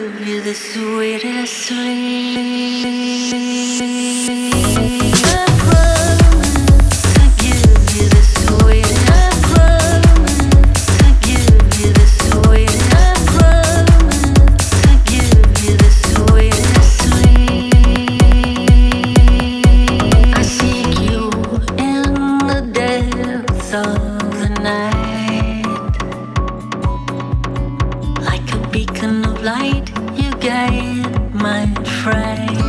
give you the sweetest sleep. I promise to give you the sweetest. I promise to give you the sweetest. I promise to give you the sweetest sleep. I seek you in the depths of the night. Like a beacon of light, you guide my fright.